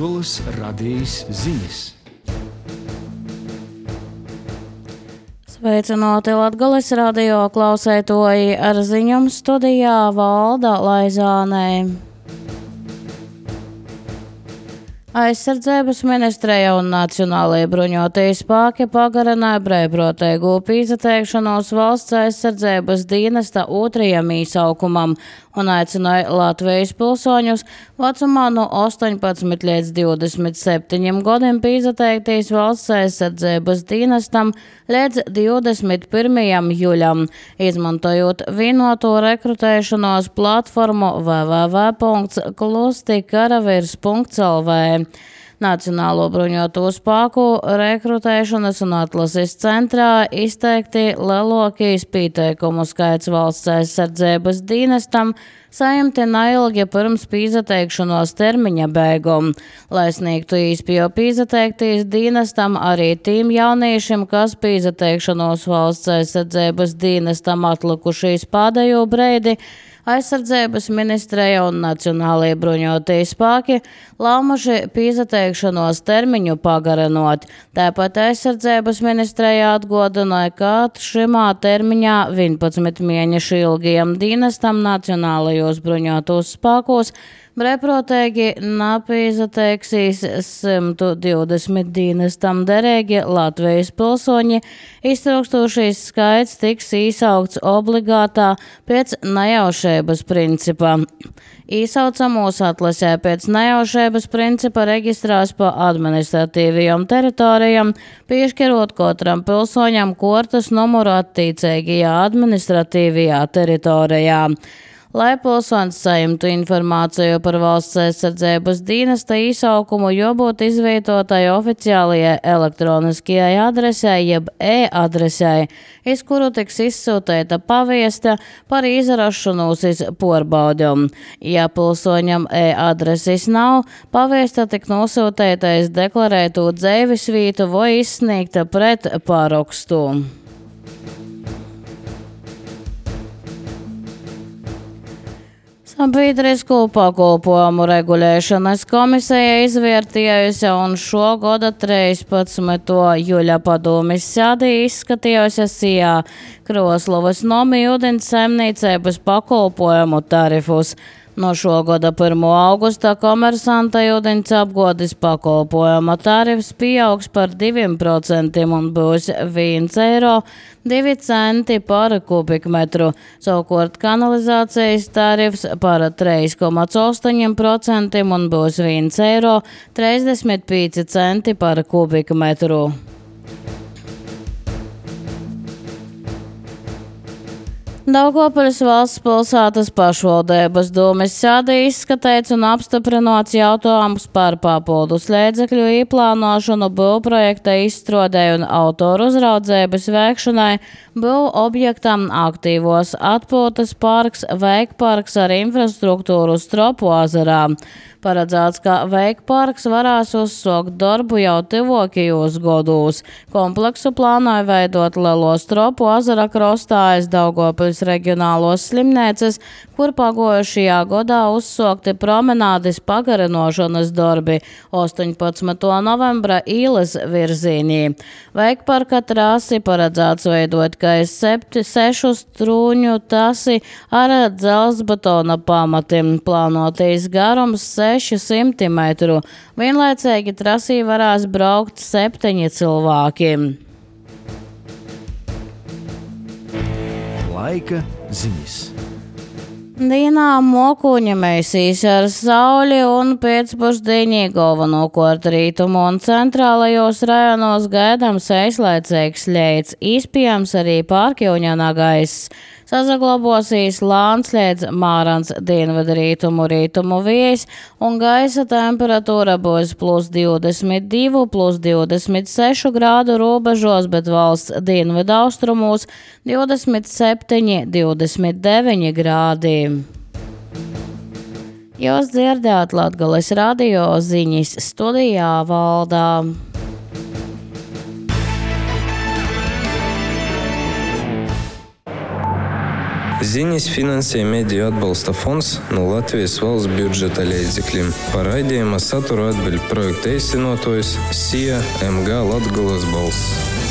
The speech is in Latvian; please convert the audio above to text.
Latgoles radijas ziņas. Sveicināti Latgoles radio klausētoji, ar ziņām studijā Valda Laizānē. Aizsardzības ministreja un Nacionālajie bruņotie spēki pagarināja brīvprātīgo pīzateikšanos valsts aizsardzības dienesta otrajam īsaukumam un aicināja Latvijas pilsoņus vecumā no 18 līdz 27 gadiem pīzateikties valsts aizsardzības dienestam līdz 21. jūļam, izmantojot vienoto rekrutēšanos platformu www.klustikaravīrs.lv. Nacionālo bruņoto spēku rekrutēšanas un atlases centrā izteikti lielākais pieteikumu skaits valsts aizsardzības dienestam saimti neilgi pirms pīzateikšanos termiņa beigām, lai sniegtu īspēju pīzateikties dienestam arī tiem jauniešiem, kas pīzateikšanos valsts aizsardzības dienestam atlikušīs pēdējo breidi. Aizsardzības ministreja un Nacionālajie bruņotie spēki lēmuši pīzateikšanos termiņu pagarinot. Tāpat aizsardzības ministreja atgādināja, ka šimā termiņā 11 mēnešu ilgajam dienestam Nacionālajos bruņotos spēkos brīvprātīgi napīzateiksīs 120 dienestam derīgi Latvijas pilsoņi. Iztrūkstošais skaits tiks īsaukts obligātā pēc nejaušības principa. Īsaucamos atlasē pēc nejaušības principa reģistrās pa administratīvajām teritorijām, piešķirot katram pilsoņam kortas numuru attiecīgajā administratīvajā teritorijā. Lai pilsonis saimtu informāciju par valsts aizsardzības dienesta īsaukumu, jābūt izvietotai oficiālajai elektroniskajai adresē jeb e-adresē, iz kuru tiks izsūtīta paviesta par izrašanos iz porbaudiem. Ja pilsoņam e-adreses nav, paviesta tik nosūtīta iz deklarēto dzīves vietu vai izsniegta pret pārakstu. Sabiedrisko pakalpojumu regulēšanas komisija izvērtējusi un šo gada 13. jūļa padomes sēdī izskatījusi sijā Kroslavas nomi ūdens saimniecības pakalpojumu tarifus. No šo gada 1. augusta komersanta ūdens apgādes pakalpojuma tarifs pieaugs par 2% un būs 1,02 eiro par kubikmetru. Savukārt kanalizācijas tarifs par 3,8% un būs 1,35 eiro par kubikmetru. Daugavpils valsts pilsētas pašvaldības domes sēdī izskatīts un apstiprināts jautājums par papildus līdzekļu ieplānošanu būvprojekta izstrādē un autoru uzraudzības veikšanai būv objektam aktīvos atpūtas parks, veikparks ar infrastruktūru Stropu ezerā. Paredzēts, ka veikparks varēs uzsākt darbu jau tuvākajos gados. Kompleksu plānoja veidot lielo Stropu ezera krastā aiz Daugavpils reģionālos slimnīcas, kur pagājušajā gadā uzsākti promenādes pagarinošanas darbi 18. novembra īles virzienī. Veikparka trasi paredzēts veidot kā 6 strūņu tasi ar dzelzbetona pamatiem. Plānotais garums 600 metru. Vienlaicīgi trasī varēs braukt 7 cilvēki. Laika ziņas. Dienā mokuņa mēsīs ar sauli un pēcpusdienī galvenokārt rītumu un centrālajos rajonos gaidāms aizlaicīgs lietus, iespējams arī pārkļūņana gaiss. Sasaglabosies lāns līdz mārans dienvidrītumu rītumu vējs un gaisa temperatūra būs +22, +26 grādu robežos, bet valsts dienvidaustrumos 27, 29 grādi. Jūs dzirdējāt Latgoles radio ziņas, studijā Valdā. Ziņas finansē Mediju atbalsta fonds no Latvijas valsts budžeta līdzekļiem. Par raidījuma saturu atbild projekta īstenotājs SIA MG Latgulas balss.